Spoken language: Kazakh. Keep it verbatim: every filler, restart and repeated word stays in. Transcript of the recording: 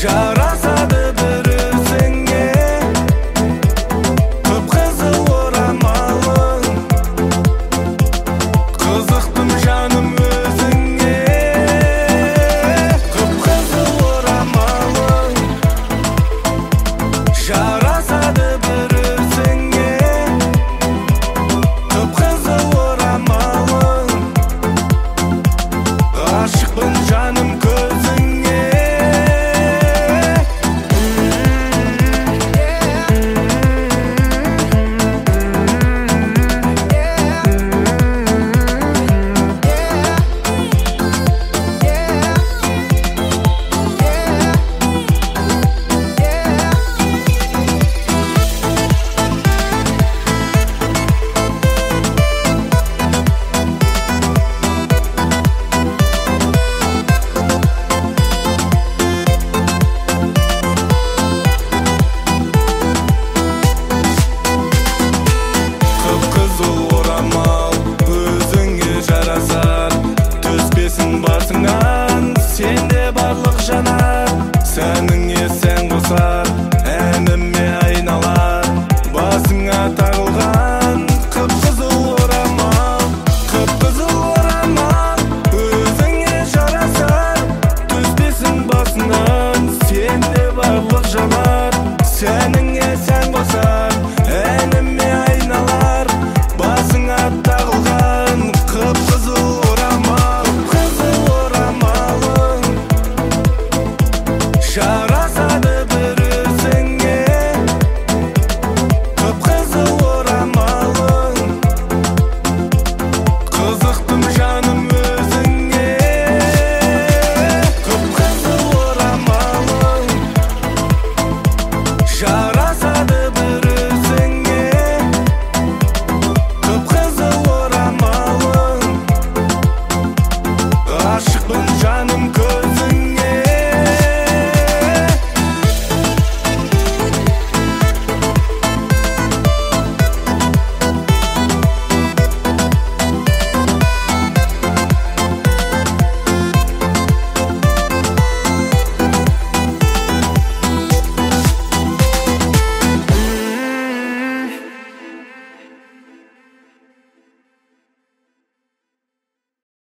жарасады бір өзіңе қып-қызыл орамалың қызықтым жаным өзіңе қып-қызыл орамалың жарасады бір өзіңе қып-қызыл орамалың ғашықпын жаным көзіңе Қып-қызыл орамал өзіңе жарасар түспесін басыңнан сенде барлық жанар сәніңе сән қосар әніме айналар басыңа тағылған қып-қызыл орамал қып-қызыл орамал өзіңе жарасар түспесін басыңнан сенде барлық жанар сәніңе сән қосар әніме айналар басыңа тағылған қып-қызыл орамал қып-қызыл орамалың